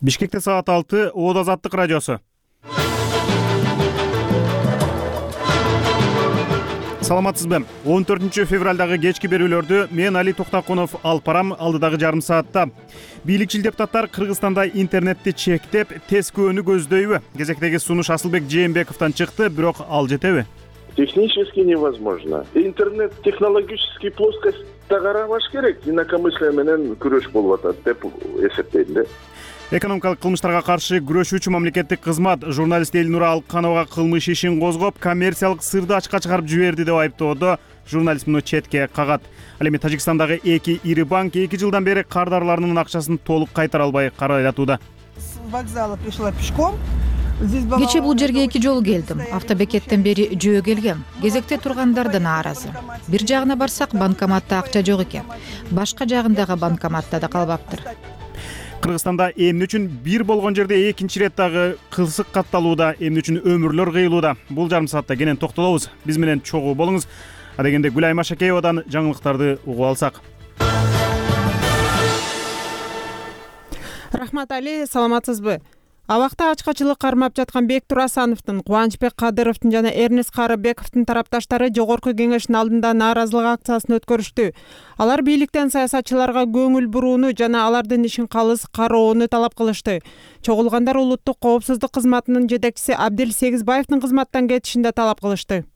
Бишкекте саат 6 Оод Азаттык радиосу. Саламатсызбы? 14 февралдагы кечки берүүлөрдү мен Али Токтакунов алып барам. Алдыдагы жарым саатта бийликчил депутаттар Кыргызстанда интернетти чектеп, тез көөнү көздөйбү? Кезектеги сунуш Асылбек Жээнбековдон чыкты, бирок ал жетеби? Технически невозможно. Интернет технологический плоскостьта карабаш керек. Инакомыслие менен күрөш болуп атат деп эсептейм да. Экономикалык кылмыштарга каршы күрөшүүчү мамлекеттик кызмат журналист Элнура Алыкхановага кылмыш ишин козгоп, коммерциялык сырды ачыкка чыгарып жиберди деп айыптоодо журналист муну четке кагат. Ал эми Тажикстандагы 2 ири банк 2 жылдан бери кардарларынын акчасын толук кайтара албай карайлатууда. С вокзала пришла пешком. Кечээ бул жерге 2 жолу келдим. Автобекеттен бери жөө келгем. Кезекте тургандар да нааразы. Бир жагына барсак банкоматта акча жок экен. Башка жагындагы банкоматта да калбаптыр. Кыргызстанда эмне үчүн бир болгон жерде экинчи рет дагы кылсык катталууда, эмне үчүн өмүрлөр кыйылууда? Бул жарым саатта кенен токтолобуз. Биз менен чогуу болуңуз. Адегенде Гүлайма Шакеевадан жаңылыктарды угуп алсак. Рахмат Али, саламатсызбы? Абакта ачкачылык кармап жаткан Бектур Асановдун, Кубанычбек Кадыровдун жана Эрнест Карыбековдун тарапташтары жогорку кеңештин алдында нааразылык акциясын өткөрүштү. Алар бийликтен саясатчыларга көңүл бурууну жана алардын ишин калыс кароону талап кылышты. Чогулгандар улуттук коопсуздук кызматынын жетекчиси Абдел Сегизбаевдин кызматтан кетишин да талап кылышты.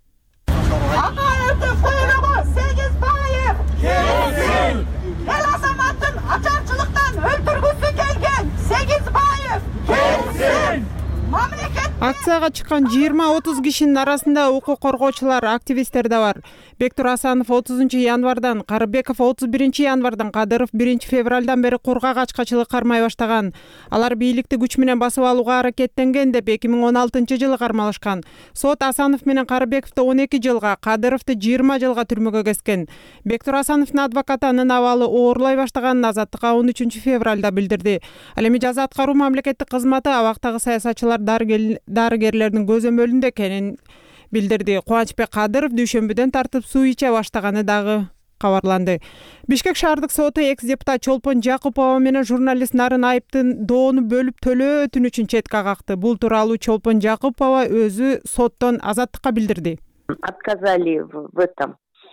Сегизбаев келсин! Эл азаматын ачарчылыктан өлтүргүсү келген Сегизбаев келсин! Акцияга чыккан 20-30 кишинин арасында укук коргоочулар, активисттер да бар. Бектур Асанов 30 январдан, Карыбеков 31 январдан, Кадыров 1 февралдан бери кургак ачкачылык кармай баштаган. Алар бийликти күч менен басып алууга аракеттенген деп 2016-жылы кармалышкан. Сот Асанов менен Карыбековду 12 жылга, Кадыровду 20 жылга түрмөгө кескен. Бектур Асановдун адвокаты анын абалы оорлой баштаганын Азаттыкка 13 февралда билдирди. Ал эми жаза аткаруу мамлекеттик кызматы абактагы саясатчылар дарыгерлердин көзөмөлүндө экенин билдирди. Кубанычбек Кадыров дүйшөмбүдөн тартып суу иче баштаганы дагы кабарланды. Бишкек шаардык соту экс-депутат Чолпон Жакупова менен журналист Нарын Айыптын доону бөлүп төлөө өтүнүчүн четке какты. Бул тууралуу Чолпон Жакупова өзү соттон Азаттыкка билдирди. Отказали в этом,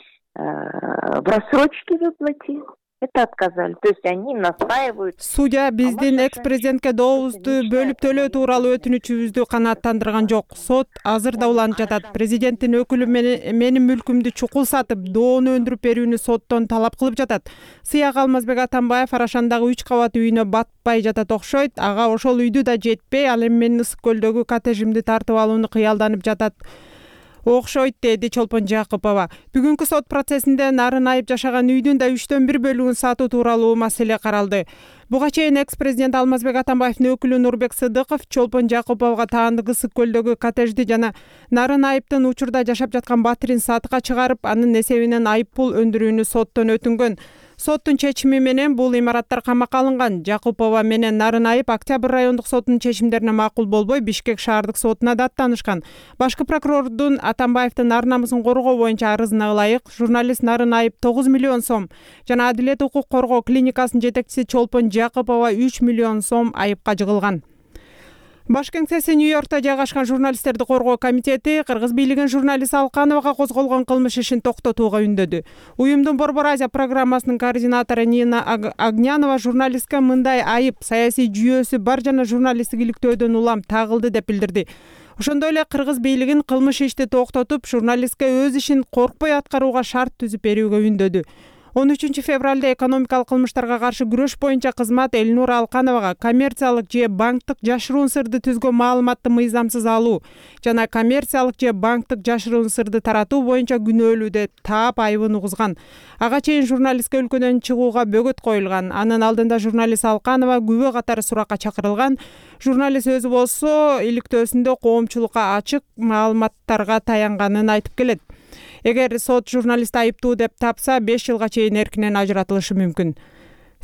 в рассрочке выплате. Это отказали. То есть они настаивают. Судья биздин экс-президентке дообузду бөлүп төлөө тууралуу өтүнүчүбүздү канааттандырган жок. Сот азыр да уланып жатат. Президенттин өкүлү менин мүлкүмдү чукул сатып, доону өндүрүп берүүнү соттон талап кылып жатат. Сыяк Алмазбек Атамбаев Арашандагы 3 кабат үйүнө батпай жатат окшойт. Ага ошол үйдү да жетпей, ал эми менин Ысык көлдөгү коттеджимди тартып алууну кыялданып жатат. Окшойт деди Чолпон Жакупова. Бүгүнкү сот процессинде Нарын Айып жашаган үйдүн да 3/1 бөлүгүн сатуу тууралуу маселе каралды. Буга чейин экс-президент Алмазбек Атамбаевдин өкүлү Нурбек Сыдыков Чолпон Жакуповго таандык Ысык көлдөгү коттеджди жана Нарын Айыптын учурда жашап жаткан батирин сатыкка чыгарып, анын эсебинен айып пул өндүрүүнү соттон өтүнгөн. Соттун чечими менен бул имараттар камакка алынган. Жакупова менен Нарын Айып Октябрь райондук сотунун чечимдерине макул болбой, Бишкек шаардык сотуна да аттанышкан. Башкы прокурордун Атамбаевдин ар намысын коргоо боюнча арызына ылайык журналист Нарын Айып 9 миллион сом жана Адилет укук коргоо клиникасынын жетекчиси Чолпон Жакупова 3 миллион сом айыпка жыгылган. Баш кеңсеси Нью-Йоркто жайгашкан журналисттерди коргоо комитети Кыргыз бийлигин журналист Алыкхановага козголгон кылмыш ишин токтотууга үндөдү. Уюмдун Борбор Азия программасынын координатору Нина Огнянова журналистке мындай айып саясий жүйөсү бар жана журналисттик иликтөөдөн улам тагылды деп билдирди. Ошондой эле Кыргыз бийлигин кылмыш ишти токтотуп, журналистке өз ишин коркпой аткарууга шарт түзүп берүүгө үндөдү. 13 февралда экономикалык кылмыштарга каршы күрөш боюнча кызмат Элнура Алыкхановага коммерциялык же банктык жашыруун сырды түзгөн маалыматты мыйзамсыз алуу жана коммерциялык же банктык жашыруун сырды таратуу боюнча күнөөлүү деп таап айыбын угузган. Ага чейин журналистке өлкөдөн чыгууга бөгөт коюлган. Анын алдында журналист Алыкханова күбө катары суракка чакырылган. Журналист өзү болсо иликтөөсүндө коомчулукка ачык маалыматтарга таянганын айтып келет. Эгер сот журналист айыптуу деп тапса, 5 жылга чейин эркинен ажыратылышы мүмкүн.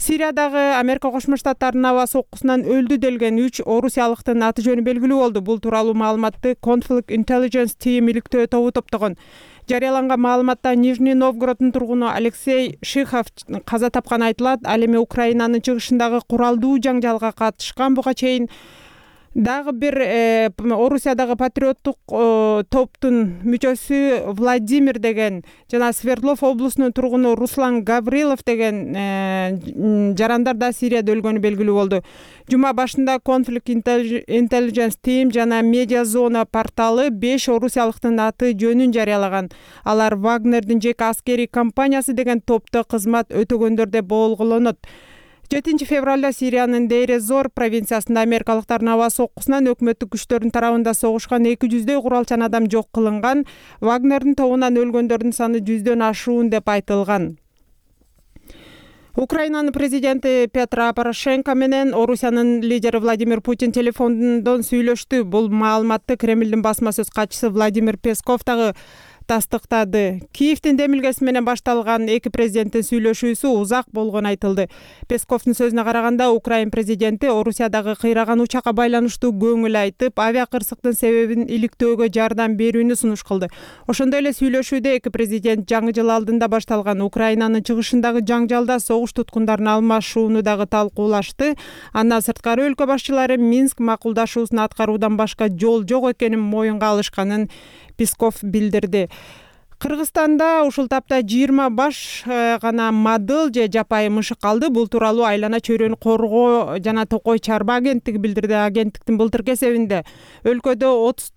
Сириядагы Америка Кошмо Штаттарынын аба соккусунан өлдү делген 3 орусиялыктын аты жөнү белгилүү болду. Бул тууралуу маалыматты Conflict Intelligence Team иликтөө тобу топтогон. Жарыяланган маалыматта Нижний Новгороддун тургуну Алексей Шихов каза тапканы айтылат. Ал эми Украинанын чыгышындагы куралдуу жаңжалга катышкан. Буга чейин дагы бир Орусиядагы патриоттук топтун мүчөсү Владимир деген жана Свердлов облусунун тургуну Руслан Гаврилов деген жарандар да Сирияда өлгөнү белгилүү болду. Жума башында Conflict Intelligence Team жана Media Zona порталы 5 орусиялыктын аты жөнүн жарыялаган. Алар Вагнердин жеке аскерий компаниясы деген топто кызмат өтөгөндөр деп болголонот. 7 февралда Сириянын Дейр-эз-Зор провинциясында америкалыктардын аба соккусунан өкмөттүк күчтөрдүн тарабында согушкан 200дөй куралчан адам жок кылынган. Вагнердин тобунан өлгөндөрдүн саны 100дөн ашуун деп айтылган. Украинанын президенти Петро Порошенко менен Орусиянын лидери Владимир Путин телефондон сүйлөштү. Бул маалыматты Кремлдин басма сөз катчысы Владимир Песков дагы тастыктады. Киевдин демилгеси менен башталган эки президенттин сүйлөшүүсү узак болгону айтылды. Песковдун сөзүнө караганда, Украин президенти Орусиядагы кыйраган учакка байланыштуу көңүл айтып, авиа кырсыктын себебин иликтөөгө жардам берүүнү сунуш кылды. Ошондой эле сүйлөшүүдө эки президент жаңы жыл алдында башталган Украинанын чыгышындагы жаңжалда согуш туткундарын алмашууну дагы талкуулашты. Андан сырткары өлкө башчылары Минск макулдашуусун аткаруудан башка жол жок экенин моюнга алышканын Песков билдирди. Кыргызстанда ушул тапта 20 баш гана мадыл же жапайы мышык калды. Бул тууралуу Айлана чөйрөнү коргоо жана Токой чарба агенттиги билдирди. Агенттиктин былтыркы эсебинде өлкөдө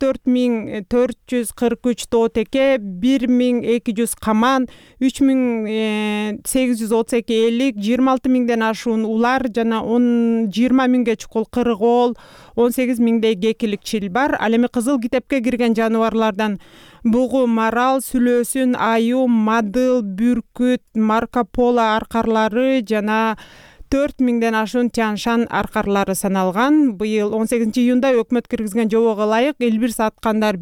34.443 тоо теке, 1.200 каман, 3.832 элик, 26.000ден ашуун улар жана 20.000ге чукул кыргоол, 18.000дей кекилик чил бар. Ал эми кызыл китепке кирген жаныбарлардан бугу, марал, сүлөөсүн, аюу, мадыл, бүркүт, Марко Поло аркарлары жана 4000ден ашуун Тяншан аркарлары саналган. Быйыл 18 июнда өкмөт киргизген жобого ылайык Элбирс аткандар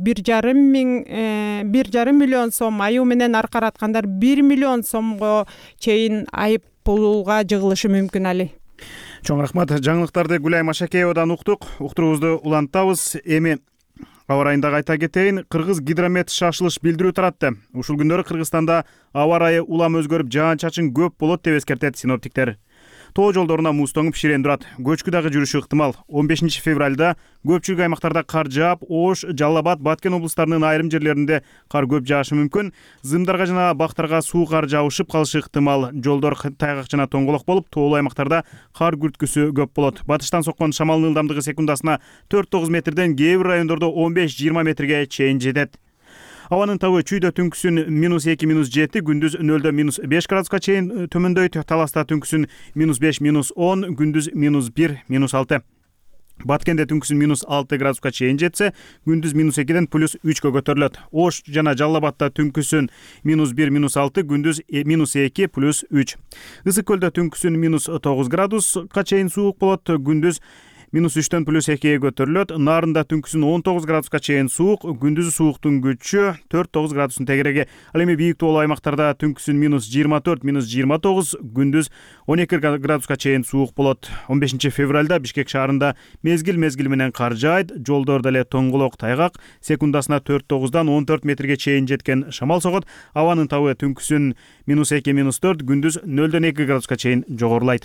1,5 миллион сом, аюу менен аркар аткандар 1 миллион сомго чейин айып пулга жыгылышы мүмкүн. Али. Чоң рахмат. Жаңылыктарды Гүлай Машакеевадан уктук. Уктуруубузду улантабыз. Эми аба райындагы айта кетейин, Кыргыз гидромет шашылыш билдирүү таратты. Ушул күндөрү Кыргызстанда аба райы улам өзгөрүп, жаан-чачын көп болот деп эскертет синоптиктер. Тоо жолдоруна муз тоңуп ширен турат. Көчкү дагы жүрүшү ыктымал. 15 февралда көпчүлүк аймактарда кар жаап, Ош, Жалал Абад, Баткен облустарынын айрым жерлеринде кар көп жаашы мүмкүн. Зымдарга жана бактарга суу кар жаушып калышы ыктымал. Жолдор тайгак жана тоңголок болуп, тоолуу аймактарда кар күрткүсү көп болот. Батыштан соккон шамалдын ылдамдыгы секундасына 4-9 метрден, кээ бир райондордо 15-20 метрге чейин жетет. Абанын табы чүйдө түнкүсүн -2-7, күндүз 0-5 градуска чейин төмөндөйт. Таласта түнкүсүн -5-10, күндүз -1-6. Баткенде түнкүсүн -6 градуска чейин жетсе, күндүз -2ден +3кө көтөрүлөт. Ош жана Жалал Абадта түнкүсүн -1-6, күндүз -2 +3. Ысык көлдө түнкүсүн -9 градуска чейин суук болот, күндүз -3ден +2ге көтөрүлөт. Нарында түнкүсүн 19 градуска чейин суук, күндүзү сууктун күчү 4-9 градустун тегереги. Ал эми бийик тоолуу аймактарда түнкүсүн -24, -29, күндүз 12 градуска чейин суук болот. 15 февралда Бишкек шаарында мезгил менен кар жаайт, жолдордо эле тоңголок тайгак, секундасына 4-9дан 14 метрге чейин жеткен шамал согот. Абанын табы түнкүсүн -2-4, күндүз 0-2 градуска чейин жогорулайт.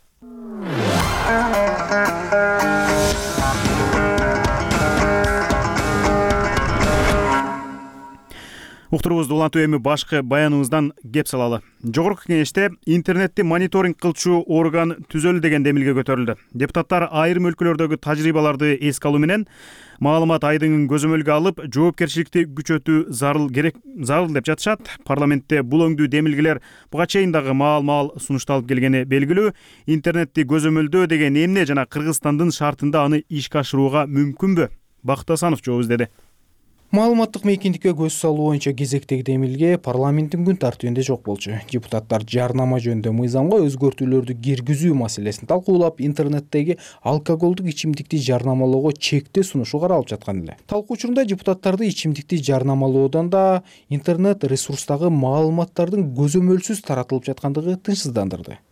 Уктуруубузду улантуу эми башкы баяныбыздан кеп салалы. Жогорку кеңеште интернетти мониторинг кылчу орган түзөлү деген демилге көтөрүлдү. Депутаттар айрым өлкөлөрдөгү тажрыйбаларды эске алуу менен маалымат айдыңын көзөмөлгө алып, жоопкерчиликти күчөтүү зарыл деп жатышат. Парламентте бул өңдүү демилгелер буга чейин дагы маал сунушталып келгени белгилүү. Интернетти көзөмөлдөө деген эмне жана Кыргызстандын шартында аны ишке ашырууга мүмкүнбү? Бакыт Асанов жооп издеди. Маалыматтык мейкиндикке көз салуу боюнча кезектеги демилге парламенттин күн тартибинде жок болчу. Депутаттар жарнама жөнүндө мыйзамга өзгөртүүлөрдү киргизүү маселесин талкуулап, интернеттеги алкоголдук ичимдикти жарнамалоого чектөө сунушу каралып жаткан эле. Талкуу учурунда депутаттарды ичимдикти жарнамалоодон да интернет ресурстагы маалыматтардын көзөмөлсүз таратылып жаткандыгы тынчсыздандырды.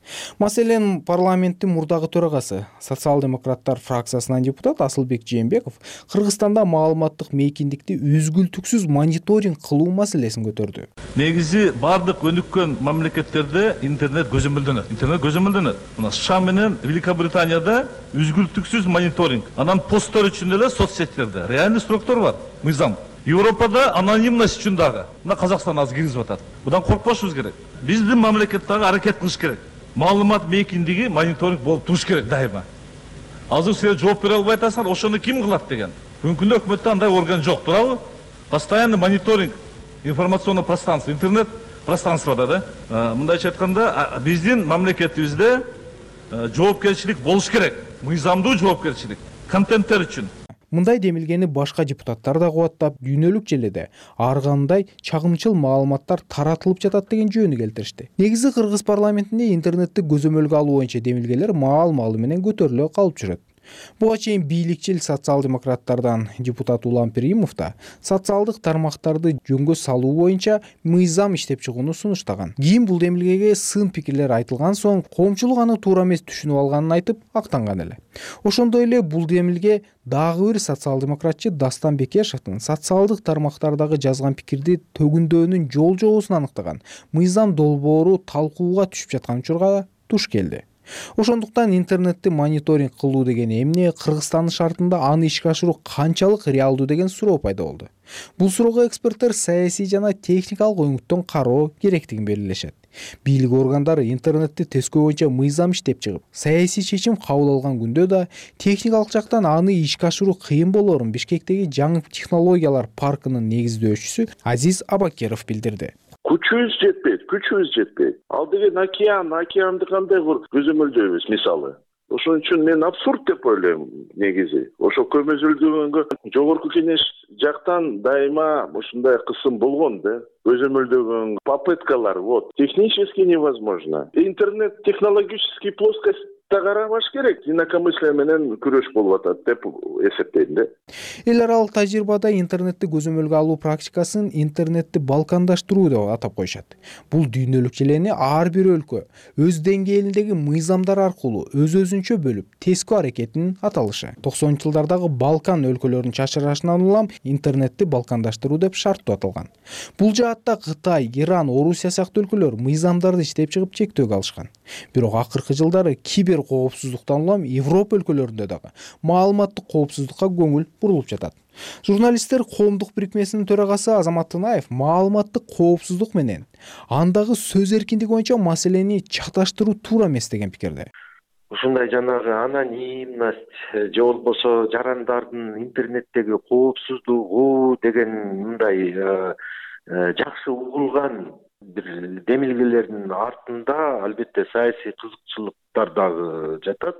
Маселен, парламенттин мурдагы төрагасы, социал-демократтар фракциясынан депутат Асылбек Жээнбеков Кыргызстанда маалыматтык мейкиндикти үзгүлтүксүз мониторинг кылуу маселесин көтөрдү. Негизи бардык өнүккөн мамлекеттерде интернет көзөмөлдөнөт. Мына США менен Великобританияда үзгүлтүксүз мониторинг. Анан посттор үчүн эле соцсеттерде реальный сроктор бар, мыйзам. Европада анонимность үчүн дагы. Мына Казакстан азыр киргизип атат. Будан коркпошубуз керек. Биздин мамлекет дагы аракет кылыш керек. Маалымат мейкиндиги мониторинг болуп туруш керек дайыма. Азыр силер жооп бере албай атасыңар, ошону ким кылат деген. Бүгүнкү күндө өкмөттө андай орган жок, туурабы? Постоянный мониторинг информационный пространство, интернет пространствода да. Мындайча айтканда, биздин мамлекетибизде жоопкерчилик болуш керек. Мыйзамдуу жоопкерчилик контенттер үчүн. Мындай демилгени башка депутаттар да кубаттап, дүйнөлүк желеде ар кандай чагымчыл маалыматтар таратылып жатат деген жөнү келтиришти. Негизи Кыргыз парламентинде интернетти көзөмөлгө алуу боюнча демилгелер маал-маалы менен көтөрүлө калып жүрөт. Буга чейин бийликчил социал-демократтардан депутат Улан Перимов да социалдык тармактарды жөнгө салуу боюнча мыйзам иштеп чыгууну сунуштаган. Кийин бул демилгеге сын пикирлер айтылган соң коомчулук аны туура эмес түшүнүп алганын айтып актанган эле. Ошондой эле бул демилге дагы бир социал-демократчы Дастан Бекешевдин социалдык тармактардагы жазган пикирди төгүндөөнүн жол жобосун аныктаган мыйзам долбоору талкууга түшүп жаткан учурга туш келди. Ошондуктан интернетти мониторинг кылуу деген эмне, Кыргызстандын шартында аны ишке ашыруу канчалык реалдуу деген суроо пайда болду. Бул суроого эксперттер саясий жана техникалык өңүттөн кароо керектигин белгилешет. Бийлик органдары интернетти тескөө боюнча мыйзам иштеп чыгып, саясий чечим кабыл алган күндө да техникалык жактан аны ишке ашыруу кыйын болоорун Бишкектеги жаңы технологиялар паркынын негиздөөчүсү Азиз Абакеров билдирди. Күчүбүз жетпейт. Ал деген океанды кандай көзөмөлдөйбүз мисалы. Ошон үчүн мен абсурд деп ойлойм негизи. Ошо көзөмөлдөгөнгө жогорку кеңеш жактан дайыма ушундай кысым болгон да. Көзөмөлдөгөн попыткалар технически невозможно. Интернет технологический плоскость карабаш керек, инакомыслие менен күрөш болуп атат деп эсептейм да. Эл аралык тажрыйбада интернетти көзөмөлгө алуу практикасын интернетти балкандаштыруу деп атап коюшат. Бул дүйнөлүк желени ар бир өлкө өз деңгээлиндеги мыйзамдар аркылуу өз-өзүнчө бөлүп тескөө аракетинин аталышы. 90-жылдардагы Балкан өлкөлөрүнүн чачырашынан улам интернетти балкандаштыруу деп шарттуу аталган. Бул жаатта Кытай, Иран, Орусия сыяктуу өлкөлөр мыйзамдарды иштеп чыгып чектөөгө алышкан. Бирок акыркы жылдары кибер коопсуздуктан улам Европа өлкөлөрүндө дагы маалыматтык коопсуздукка көңүл бурулуп жатат. Журналисттер коомдук бирикмесинин төрагасы Азамат Тынаев маалыматтык коопсуздук менен андагы сөз эркиндиги боюнча маселени чаташтыруу туура эмес деген пикирде. Ушундай жанагы анонимность же болбосо жарандардын интернеттеги коопсуздугу деген мындай жакшы угулган бир демилгелердин артында албетте саясий кызыкчылыктар дагы жатат.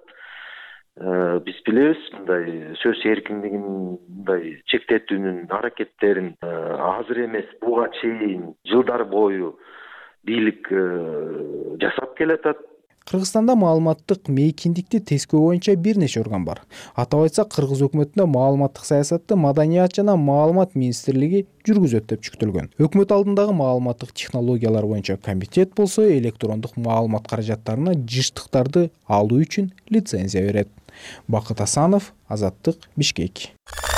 Биз билебиз, мындай сөз эркиндигин мындай чектетүүнүн аракеттерин азыр эмес, буга чейин жылдар бою бийлик жасап келатат. Кыргызстанда маалыматтык мейкиндикти тескөө боюнча бир нече орган бар. Атап айтсак, Кыргыз өкмөтүндө маалыматтык саясатты Маданият жана Маалымат министрлиги жүргүзөт деп жүктөлгөн. Өкмөт алдындагы маалыматтык технологиялар боюнча комитет болсо электрондук маалымат каражаттарына жыштыктарды алуу үчүн лицензия берет. Бакыт Асанов, Азаттык, Бишкек.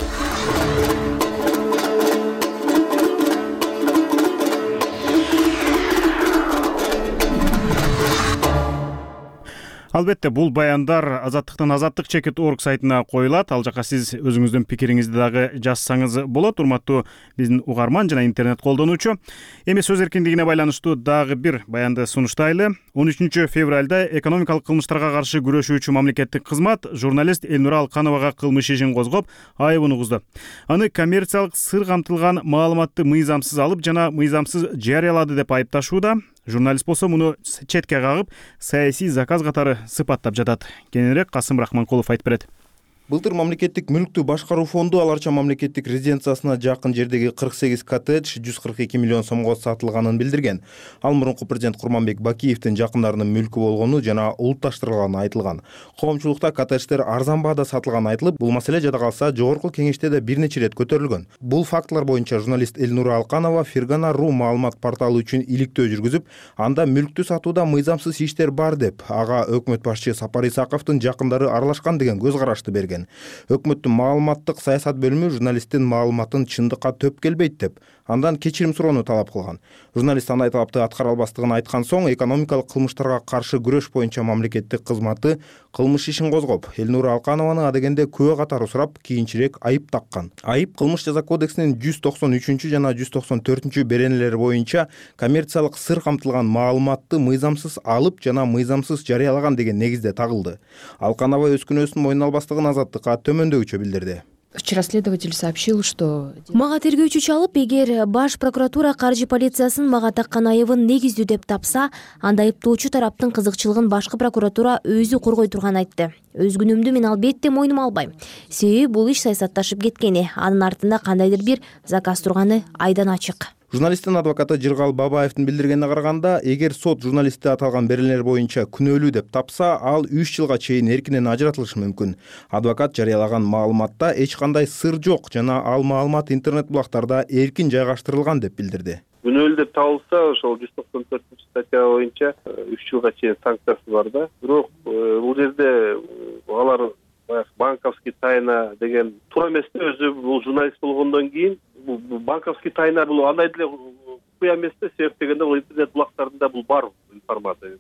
Албетте, бул баяндар Азаттыктын azattik.org сайтына коюлат. Ал жака сиз өзүңүздүн пикириңизди дагы жазсаңыз болот. Урматтуу биздин угарман жана интернет колдонуучу. Эми сөз эркиндигине байланыштуу дагы бир баянды сунуштайлы. 13 февралда экономикалык кылмыштарга каршы күрөшүүчү мамлекеттик кызмат журналист Элнура Алкановага кылмыш ишин козгоп, айыбын угузду. Аны коммерциялык сыр камтылган маалыматты мыйзамсыз алып жана мыйзамсыз жарыялады деп айыпташууда. Журналист болсо муну четке кагып, саясий заказ катары сыпаттап жатат. Кененирээк Касым Рахманкулов айтып берет. Былтыр мамлекеттик мүлктү башкаруу фонду Ал Арча мамлекеттик резиденциясына жакын жердеги 48 коттедж 142 миллион сомго сатылганын билдирген. Ал мурунку президент Курманбек Бакиевдин жакындарынын мүлкү болгону жана улутташтырылганы айтылган. Коомчулукта коттедждер арзан баада сатылганы айтылып, бул маселе жада калса жогорку кеңеште да бир нече ирет көтөрүлгөн. Бул фактылар боюнча журналист Элнура Алканова Фергана.ру маалымат порталы үчүн иликтөө жүргүзүп, анда мүлктү сатууда мыйзамсыз иштер бар деп, ага өкмөт башчы Сапар Исаковдун жакындары аралашкан деген көз карашты берген. Өкмөттүн маалыматтык саясат бөлүмү журналисттин маалыматын чындыкка төп келбейт деп, андан кечирим суроону талап кылган. Журналист андай талапты аткара албастыгын айткан соң, экономикалык кылмыштарга каршы күрөш боюнча мамлекеттик кызматы кылмыш ишин козгоп, Элнура Алканованы адегенде күбө катары сурап, кийинчерээк айып таккан. Айып кылмыш жаза кодексинин 193 жана 194 беренелери боюнча коммерциялык сыр камтылган маалыматты мыйзамсыз алып жана мыйзамсыз жарыялаган деген негизде тагылды. Алканова өз күнөөсүн мойнуна албастыгын Азаттыкка төмөндөгүчө билдирди. Вчера следователь сообщил, что... Мага тергөөчү чалып, эгер баш прокуратура каржы полициясын мага таккан айыбын негиздүү деп тапса, анда айыптоочу тараптын кызыкчылыгын башкы прокуратура өзү коргой турганын айтты. Өз күнөөмдү мен албетте мойнума албайм. Себеби бул иш саясатташып кеткени, анын артында кандайдыр бир заказ турганы айдан ачык. Журналисттин адвокаты Жыргал Бабаевдин билдиргенине караганда, эгер сот журналистти аталган беренелер боюнча күнөөлүү деп тапса, ал 3 жылга чейин эркинен ажыратылышы мүмкүн. Адвокат жарыялаган маалыматта эч кандай сыр жок жана ал маалымат интернет булактарда эркин жайгаштырылган деп билдирди. Күнөөлүү деп табылса, ошол 194 статья боюнча 3 жылга чейин санкциясы бар да. Бирок бул жерде алар банковский тайна деген туура эмес да, өзү бул журналист болгондон кийин банковский тайна бул андай деле куя эмес да, себеп дегенде бул интернет булактарында бул бар информация.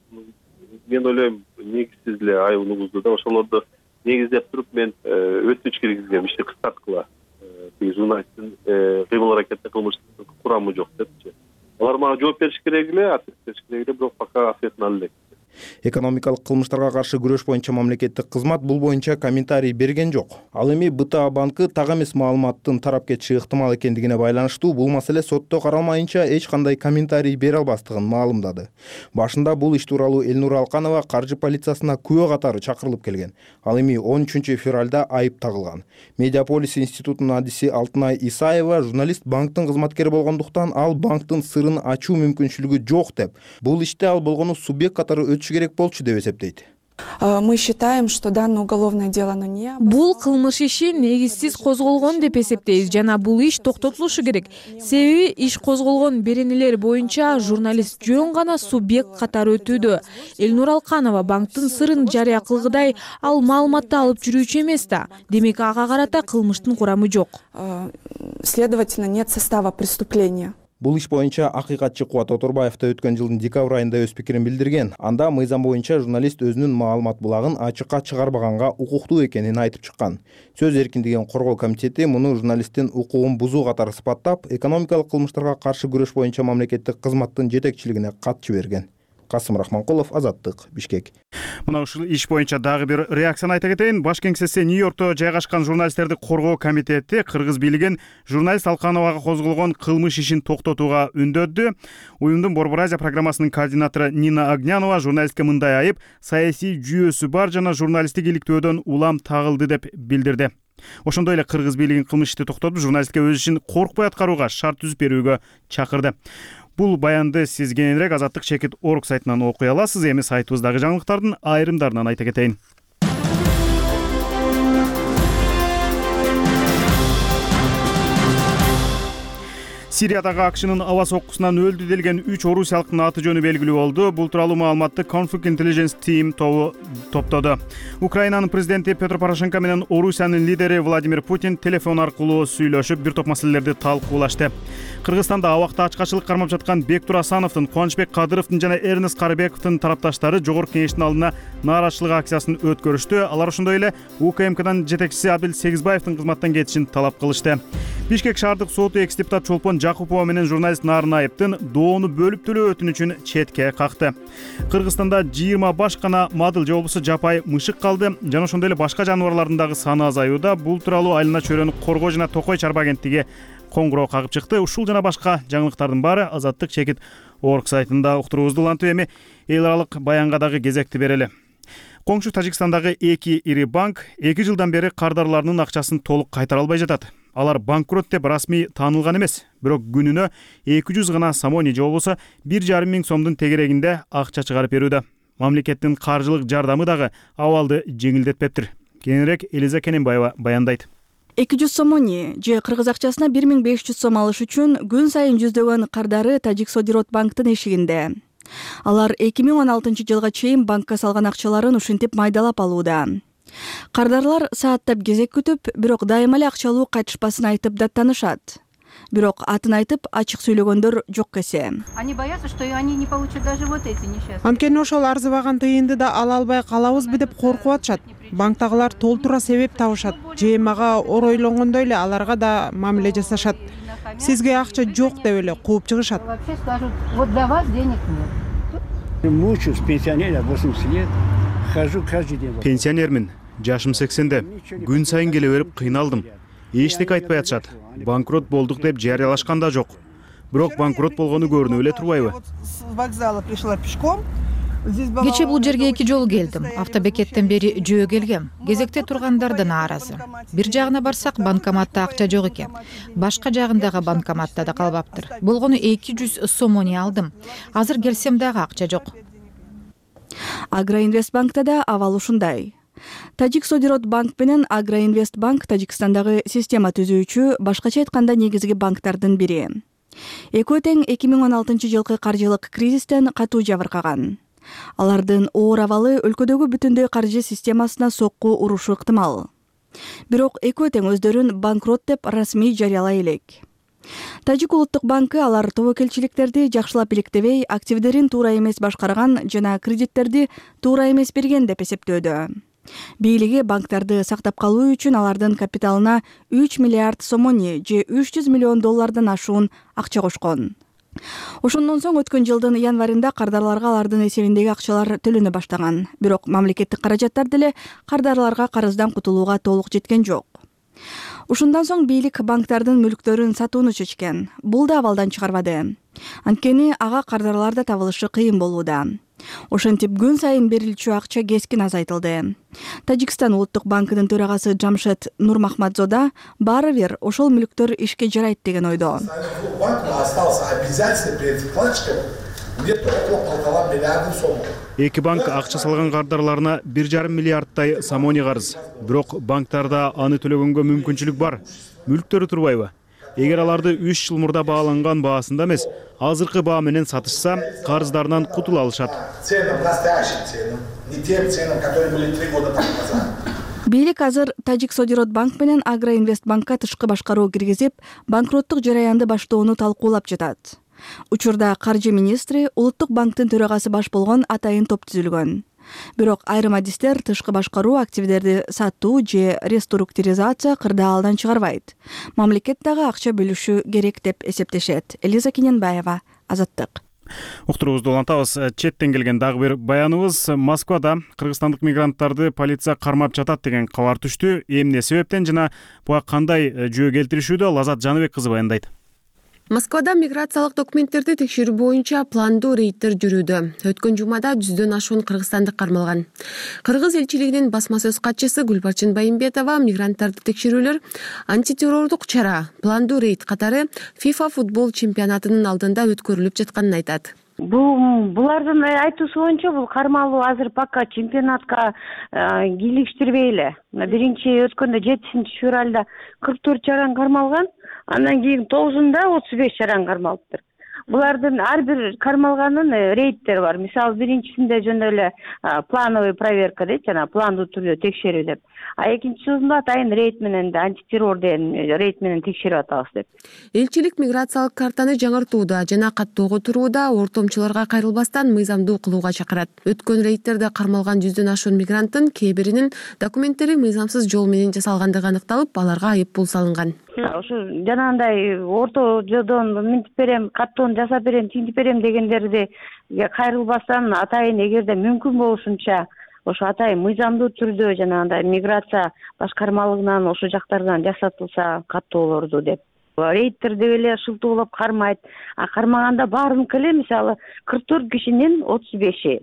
Мен ойлойм, негизсиз эле айыбын угузду да, ошолорду негиздеп туруп мен өтүнүч киргизгем, ишти кыскарткыла. Журналисттин кыймыл-аракети кылмыштын курамы жок депчи. Алар мага жооп бериш керек эле, ответ бериш керек эле, бирок пока ответін ала элек. Экономикалык кылмыштарга каршы күрөш боюнча мамлекеттик кызмат бул боюнча комментарий берген жок. Ал эми БТА банкы так эмес маалыматтын тарап кетиши ыктымал экендигине байланыштуу бул маселе сотто каралмайынча эч кандай комментарий бере албастыгын маалымдады. Башында бул иш тууралуу Элнура Алканова каржы полициясына күбө катары чакырылып келген. Ал эми 13 февралда айып тагылган. Медиаполис институтунун адиси Алтынай Исаева журналист банктын кызматкери болгондуктан ал банктын сырын ачуу мүмкүнчүлүгү жок деп, бул иште ал болгону субъект катары керек болчу деп эсептейт. Мы считаем, что данное уголовное дело не... Бул кылмыш иши негизсиз козголгон деп эсептейбиз жана бул иш токтотулушу керек. Себеби иш козголгон беренелер боюнча журналист жөн гана субъект катары өтүүдө. Элнура Алканова банктын сырын жарыя кылгыдай ал маалыматты алып жүрүүчү эмес да. Демек ага карата кылмыштын курамы жок. Следовательно, нет состава преступления. Бул иш боюнча акыйкатчы Кубат Оторбаев да өткөн жылдын декабрь айында өз пикирин билдирген. Анда мыйзам боюнча журналист өзүнүн маалымат булагын ачыкка чыгарбаганга укуктуу экенин айтып чыккан. Сөз эркиндигин коргоо комитети муну журналисттин укугун бузуу катары сыпаттап, экономикалык кылмыштарга каршы күрөш боюнча мамлекеттик кызматтын жетекчилигине кат жиберген. Касым Рахманкулов, Азаттык, Бишкек. Мына ушул иш боюнча дагы бир реакцияны айта кетейин. Баш кеңсеси Нью-Йоркто жайгашкан журналисттерди коргоо комитети кыргыз бийлигин журналист Алкановага козголгон кылмыш ишин токтотууга үндөдү. Уюмдун Борбор Азия программасынын координатору Нина Огнянова журналистке мындай айып саясий жүйөсү бар жана журналисттик иликтөөдөн улам тагылды деп билдирди. Ошондой эле кыргыз бийлигин кылмыш ишти токтотуп, журналистке өз ишин коркпой аткарууга шарт түзүп берүүгө чакырды. Бул баянды сиз кененирээк Azatlyk.org сайтынан окуй аласыз. Эми сайтыбыздагы жаңылыктардын айрымдарынан айта кетейин. Сириядагы АКШнын аба соккусунан өлдү делген 3 орусиялыктын аты жөнү белгилүү болду. Бул тууралуу маалыматты Conflict Intelligence Team топтоду. Украинанын президенти Петр Порошенко менен Орусиянын лидери Владимир Путин телефон аркылуу сүйлөшүп, бир топ маселелерди талкуулашты. Кыргызстанда абакта ачкачылык кармап жаткан Бектур Асановдун, Кубанычбек Кадыровдун жана Эрнест Карыбековдун тарапташтары жогорку кеңештин алдына нааразычылык акциясын өткөрүштү. Алар ошондой эле УКМКдан жетекчиси Абдил Сегизбаевдин кызматтан кетишин талап кылышты. Бишкек шаардык соту экс-депутат Чолпон Жакупова менен журналист Нарын Айыптын доону бөлүп төлөө өтүнүчүн четке какты. Кыргызстанда 20 башкана мадыл же болбосо жапай мышык калды. Жана ошондой эле башка жаныбарлардын дагы саны азаюуда. Бул тууралуу Айлана Чөйрөнү коргоо жана Токой чарба агенттиги коңгуроо кагып чыкты. Ушул жана башка жаңылыктардын баары Azatlyk.org сайтында уктуруубузду улантып, эми эл аралык баянга дагы кезекти берели. Коңшу Тажикстандагы 2 ири банк 2 жылдан бери кардарларынын акчасын толук кайтара албай жатат. Алар банкрот деп расмий таанылган эмес, бирок күнүнө 200 гана самони же болбосо 1,5 миң сомдун тегерегинде акча чыгарып берүүдө. Мамлекеттин каржылык жардамы дагы абалды жеңилдетпептир. Кененирээк Элиза Кененбаева баяндайт. 200 сомони же кыргыз акчасына 1500 сом алыш үчүн күн сайын жүздөгөн кардары Тажиксодирот банктын эшигинде. Алар 2016 жылга чейин банкка салган акчаларын ушинтип майдалап алууда. Кардарлар сааттап кезек күтүп, бирок дайыма эле акчалуу кайтышпасын айтып даттанышат. Бирок атын айтып ачык сүйлөгөндөр жок эсе. Они боятся, что они не получат даже вот эти несчастные. Анткени ошол арзыбаган тыйынды да ала албай калабызбы деп коркуп атышат. Банктагылар толтура себеп табышат. Же мага оройлонгондой эле аларга да мамиле жасашат. Сизге акча жок деп эле кууп чыгышат. Вообще скажут, вот для вас денег нет. Мучаюсь, пенсионер, 80 лет. Хожу каждый день. Пенсионермин, жашым 80-де. Күн сайын келе берип кыйналдым. Эчтеке айтпай атышат. Банкрот болдук деп жарыялашкан да жок. Бирок банкрот болгону көрүнүп эле турбайбы? С вокзала пришла пешком. Кечээ бул жерге 2 жолу келдим. Автобекеттен бери жөө келгем. Кезекте тургандар да нааразы. Бир жагына барсак банкоматта акча жок экен. Башка жагындагы банкоматта да калбаптыр. Болгону 200 сомони алдым. Азыр келсем дагы акча жок. Агроинвестбанкта да абал ушундай. Тажиксодирот банк менен Агроинвестбанк Тажикстандагы система түзүүчү, башкача айтканда негизги банктардын бири. Экөө тең 2016 жылкы каржылык кризистен катуу жабыркаган. Алардын оор абалы өлкөдөгү бүтүндөй каржы системасына сокку урушу ыктымал. Бирок экөө тең өздөрүн банкрот деп расмий жарыялай элек. Тажик улуттук банкы алар тобокелчиликтерди жакшылап иликтебей, активдерин туура эмес башкарган жана кредиттерди туура эмес берген деп эсептөөдө. Бийлиги банктарды сактап калуу үчүн алардын капиталына 3 миллиард сомони же 300 миллион доллардан ашуун акча кошкон. Ошондон соң өткөн жылдын январында кардарларга алардын эсебиндеги акчалар төлөнө баштаган. Бирок мамлекеттик каражаттар деле кардарларга карыздан кутулууга толук жеткен жок. Ушундан соң бийлик банктардын мүлктөрүн сатууну чечкен. Бул да абалдан чыгарбады. Анткени ага кардарлар да табылышы кыйын болууда. Ошентип күн сайын берилчү акча кескин азайтылды. Тажикстан улуттук банкынын төрагасы Жамшед Нурмахмадзода баары бир ошол мүлктөр ишке жарайт деген ойдо. Эки банк акча салган кардарларына 1,5 миллиардтай самони карыз. Бирок банктарда аны төлөгөнгө мүмкүнчүлүк бар. Мүлктөрү турбайбы? Эгер аларды 3 жыл мурда бааланган баасында эмес, азыркы баа менен сатышса, карыздарынан кутула алышат. Бийлик азыр Тажиксодирот банк менен Агроинвестбанкка тышкы башкаруу киргизип, банкроттук жараянды баштоону талкуулап жатат. Учурда каржы министри улуттук банктын төрагасы баш болгон атайын топ түзүлгөн. Бирок айрым адистер тышкы башкаруу активдерди сатуу же реструктуризация кырдаалдан чыгарбайт. Мамлекет дагы акча бөлүшү керек деп эсептешет. Элиза Кененбаева, Азаттык. Уктуруубузду улантабыз. Четтен келген дагы бир баяныбыз. Москвада кыргызстандык мигранттарды полиция кармап жатат деген кабар түштү. Эмне себептен жана буга кандай жөө келтиришүүдө Лазат Жаныбек кызы баяндайт. Москвада миграциялык документтерди текшерүү боюнча пландуу рейдтер жүрүүдө. Өткөн жумада 100дөн ашуун кыргызстандык кармалган. Кыргыз элчилигинин басма сөз катчысы Гүлбарчын Байымбетова мигранттарды текшерүүлөр антитеррордук чара, пландуу рейд катары FIFA футбол чемпионатынын алдында өткөрүлүп жатканын айтат. Булардын айтуусу боюнча бул кармалуу азыр пока чемпионатка кийлиштирбей эле. Биринчи өткөндө 7-февралда 44 чаран кармалган, андан кийин 9-да 35 чаран кармалыптыр. Булардын ар бир кармалганын рейдтери бар. Мисалы биринчисинде жөн эле плановый проверка дейт, жана пландуу түрдө текшерүү деп. А экинчисинде атайын рейд менен антитеррор деген рейд менен текшерип атабыз деп. Элчилик миграциялык картаны жаңыртууда жана каттоого турууда ортомчуларга кайрылбастан мыйзамдуу кылууга чакырат. Өткөн рейдтерде кармалган 100дөн ашуун мигранттын кээ биринин документтери мыйзамсыз жол менен жасалгандыгы аныкталып, аларга айып пул салынган. Ушу жанагындай орто жолдон минтип берем, каттоону жасап берем, тинтип берем дегендерди кайрылбастан атайын эгерде мүмкүн болушунча ошо атайын мыйзамдуу түрдө жанагындай миграция башкармалыгынан ошо жактардан жасатылса каттоолорду деп. Рейдтер деп эле шылтоолоп кармайт. А кармаганда баарыныкы эле мисалы 44 кишинин 35-и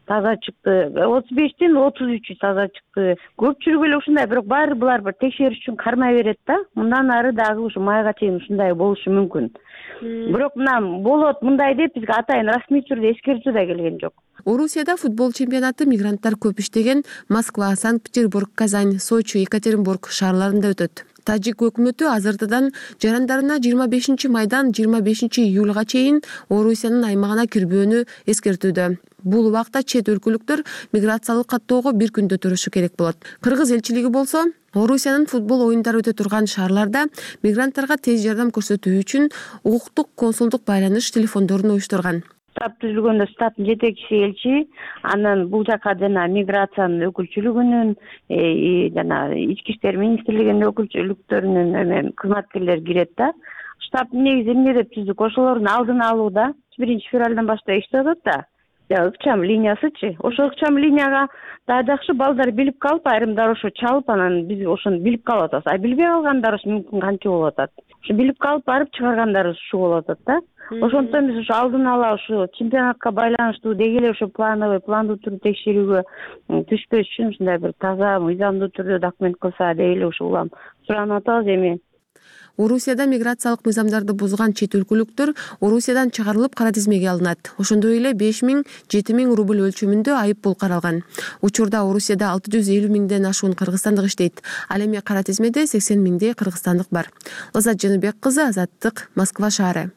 таза чыкты, 35тен 33 таза чыкты. Көпчүлүк эле ушундай, бирок баары булар бир текшериш үчүн кармай берет да. Мындан ары дагы ушу майга чейин ушундай болушу мүмкүн. Бирок мына болот мындай деп бизге атайын расмий түрдө эскертүү да келген жок. Орусияда футбол чемпионаты мигранттар көп иштеген Москва, Санкт-Петербург, Казань, Сочи, Екатеринбург шаарларында өтөт. Тажик өкмөтү азыртадан жарандарына 25 майдан 25 июлга чейин Орусиянын аймагына кирбөөнү эскертүүдө. Бул убакта чет өлкөлүктөр миграциялык каттоого бир күндө турушу керек болот. Кыргыз элчилиги болсо Орусиянын футбол оюндары өтө турган шаарларда мигранттарга тез жардам көрсөтүү үчүн укуктук консулдук байланыш телефондорун уюштурган. Штаб түзүлгөндө штабтын жетекчиси элчи, анан бул жака жана миграциянын өкүлчүлүгүнүн, жана ички иштер министрлигинин өкүлчүлүктөрүнүн кызматкерлери кирет да. Штабтын негизи эмне деп түздүк? Ошолордун алдын алууда 1 февралдан баштап иштеп атат да. Ыкчам линиясычы. Ошол ыкчам линияга да жакшы балдар билип калып, айрымдар ошо чалып, анан биз ошону билип калып атабыз. А билбей калгандар ошо мүмкүн канча болуп атат. Ошо билип калып барып чыгаргандар ушу болуп атат да. Ошондон биз ошо алдын ала ушу чемпионатка байланыштуу деги эле ошо пландуу түрдө текшерүүгө түшпөш үчүн ушундай бир таза, мыйзамдуу түрдө документ кылса деп эле ушул улам суранып атабыз эми. Орусияда миграциялык мыйзамдарды бузган чет өлкөлүктөр Орусиядан чыгарылып кара тизмеге алынат. Ошондой эле 5 000–7 000 рубль өлчөмүндө айып пул каралган. Учурда Орусияда 650 000ден ашуун кыргызстандык иштейт. Ал эми кара тизмеде 80 000 кыргызстандык бар. Лазат Жаныбек кызы, Азаттык, Москва шаары.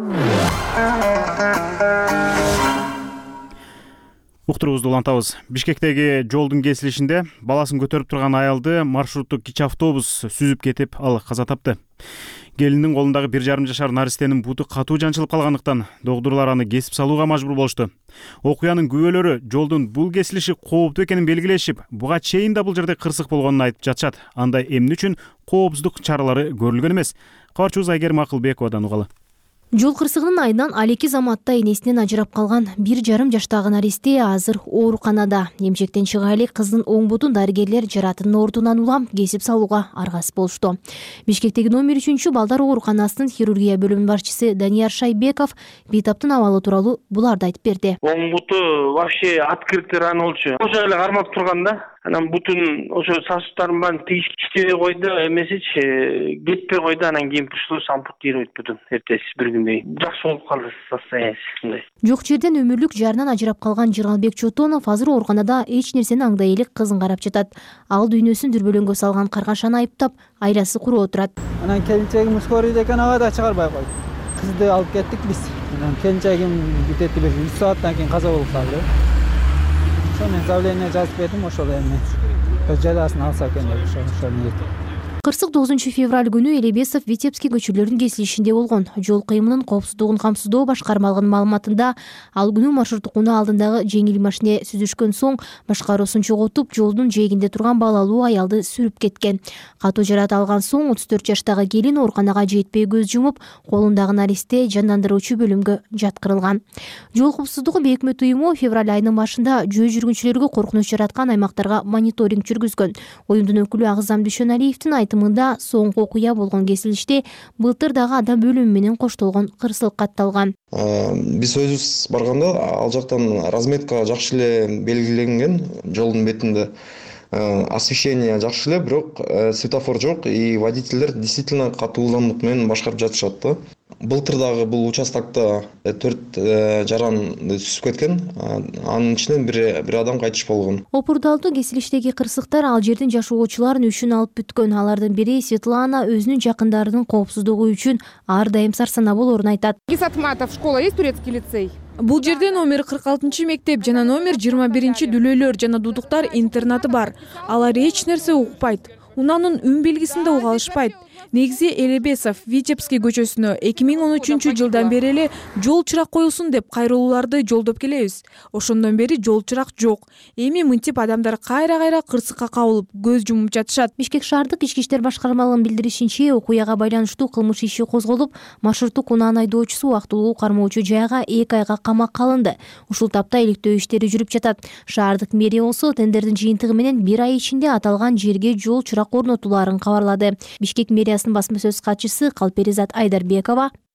Уктуруубузду улантабыз. Бишкектеги жолдун кесилишинде баласын көтөрүп турган аялды маршруттук кичи автобус сүзүп кетип, ал каза тапты. Келиндин колундагы 1,5 жашар наристенин буту катуу жанчылып калгандыктан докторлор аны кесип салууга мажбур болушту. Окуянын күбөлөрү жолдун бул кесилиши кооптуу экенин белгилешип, буга чейин да бул жерде кырсык болгонун айтып жатышат. Анда эмне үчүн коопсуздук чаралары көрүлгөн эмес? Кабарчыбыз Айгерим Акылбековадан угалы. Жол кырсыгынын айынан Алеки заматта энесинен ажырап калган 1,5 жаштагы наристе азыр ооруканада. Эмчектен чыга элек кыздын оң бутун дарыгерлер жаратынын ордунан улам кесип салууга аргасыз болушту. Бишкектеги номер 3 балдар ооруканасынын хирургия бөлүмүнүн башчысы Данияр Шайбеков бейтаптын абалы тууралуу буларды айтып берди. Оң буту вообще открытый рана болчу. Ошо эле кармап турган да. Анан бутун ошо сосудтарын баарын тигиштебей койду, эмесичи кетпей койду, анан кийин пришлось ампутировать бутун. Эртеси бир күндөй жакшы болуп калды состояниясы. Жок жерден өмүрлүк жарынан ажырап калган Жыргалбек Чотонов азыр ооруканада эч нерсени аңдай элек кызын карап жатат. Ал дүйнөсүн дүрбөлөңгө салган каргашаны айыптап, айласы куроо турат. Анан келинчегим скорыйда экен, ага да чыгарбай койду. Кызды алып кеттик биз. Анан келинчегим бүтөт бир 3 сааттан кийин каза болуп калды. Мен заявление жазып бердим, ошол эми жазасын алса экен деп ошол ниет. Кырсык 9 февраль күнү Элебесов Витебский көчөлөрүнүн кесилишинде болгон. Жол кыймынын коопсуздугун камсыздоо башкармалыгынын маалыматында ал күнү маршруттук унаа алдындагы жеңил машине сүзүшкөн соң башкаруусун чогултуп, жолдун жээгинде турган балалуу аялды сүрүп кеткен. Катуу жарат алган соң 34 жаштагы келин ооруканага жетпей көз жумуп, колундагы наристе жандандыруучу бөлүмгө жаткырылган. Жол коопсуздугу бекмет уюму февраль айынын башында жөө жүргүнчүлөргө коркунуч жараткан аймактарга мониторинг жүргүзгөн. Уюмдун өкүлү Агзам Дүйшөналиевдин айтымында соңку окуя болгон кесилиште былтыр дагы адам өлүмү менен коштолгон кырсык катталган. Биз өзүбүз барганда ал жактан разметка жакшы эле белгиленген, жолдун бетинде освещение жакшы эле, бирок светофор жок, и водительдер действительно катуу ылдамдык менен башкарып жатышат да. Былтыр дагы бул участокто 4 жаран сүзүп кеткен, анын ичинен бир адам кайтыш болгон. Опурдалдуу кесилиштеги кырсыктар ал жердин жашоочуларын үчүн алып бүткөн. Алардын бири Светлана өзүнүн жакындарынын коопсуздугу үчүн ар дайым сарсанаа болоорун айтат. Гисатматов школа есть, турецкий лицей? Бул жерде номер 46 мектеп жана номер 21 дүлөөлөр жана дудуктар интернаты бар. Алар эч нерсе укпайт. Унаанын үн белгисин да уга алышпайт. Негизи Элебесов Витебский көчөсүнө 2013 жылдан бери эле жол чырак коюлсун деп кайрылууларды жолдоп келебиз. Ошондон бери жол чырак жок. Эми мынтип адамдар кайра кырсыкка кабылып, көз жумуп жатышат. Бишкек шаардык ички иштер башкармалыгынын билдиришинче, окуяга байланыштуу кылмыш иши козголуп, маршруттук унаанын айдоочусу убактылуу кармоочу жайга 2 айга камакка алынды. Ушул тапта иликтөө иштери жүрүп жатат. Шаардык мэрия болсо тендердин жыйынтыгы менен 1 ай ичинде аталган жерге жол чырак орнотулаарын кабарлады. Бишкек мэриясынын басма сөз катчысы Калперизат Айдарбекова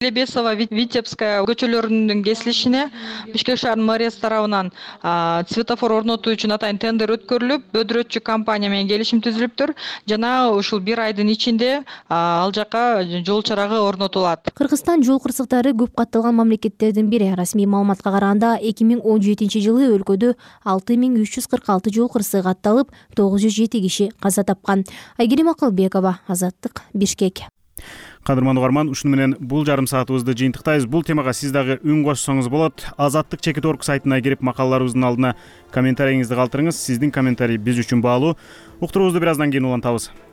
Лебесова, Витебская көчөлөрүнүн кесилишине Бишкек шаарынын мэриясы тарабынан светофор орнотуу үчүн атайын тендер өткөрүлүп, өдүрөтчү компания менен келишим түзүлүптүр жана ушул бир айдын ичинде ал жака жол чырагы орнотулат. Кыргызстан жол кырсыктары көп катталган мамлекеттердин бири. Расмий маалыматка караганда 2017-жылы өлкөдө 6346 жол кырсыгы катталып, 907 киши каза тапкан. Айгерим Акылбекова, Азаттык, Бишкек. Кадырман угарман, ушуну менен бул жарым саатыбызды жыйынтыктайбыз. Бул темага сиз дагы үн кошсоңуз болот. Азаттык.org сайтына кирип макалаларыбыздын алдына комментарийиңизди калтырыңыз. Сиздин комментарий биз үчүн баалуу. Уктуруубузду бир аздан кийин улантабыз.